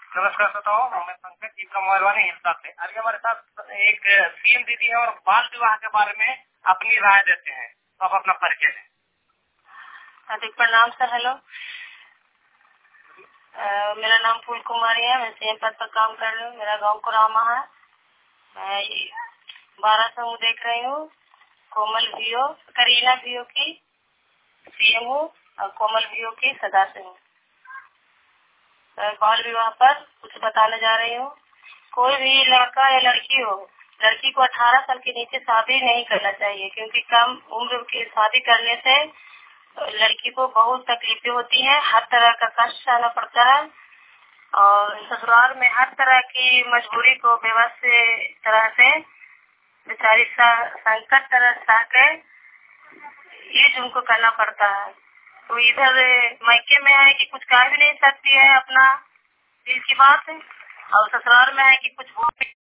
नमस्कार श्रोताओं, मैं पंकज जी का मोहरवानी हिलसा से। अभी हमारे साथ एक सीएम दीदी है और बाल विवाह के बारे में अपनी राय देते हैं। तो आप अपना परिचय दें। हार्दिक प्रणाम सर। हेलो, मेरा नाम फूल कुमारी है। मैं सीएम पद पर काम कर रही हूँ। मेरा गांव कुरामा है। मैं 12 समूह देख रही हूँ। कोमल वीओ, करीना वीओ की सीएम हूँ और कोमल वीओ की सदस्य हूँ। बाल विवाह पर कुछ बताने जा रही हूँ। कोई भी लड़का या लड़की हो, लड़की को 18 साल के नीचे शादी नहीं करना चाहिए, क्योंकि कम उम्र की शादी करने से लड़की को बहुत तकलीफें होती हैं। हर तरह का कष्ट सहना पड़ता है और ससुराल में हर तरह की मजबूरी को व्यवस्थित तरह से बेचारी संकट तरह सह के ये उनको करना पड़ता है। तो इधर मायके में है कि कुछ कह भी नहीं सकती है अपना दिल की बात, और ससुराल में है कि कुछ बोल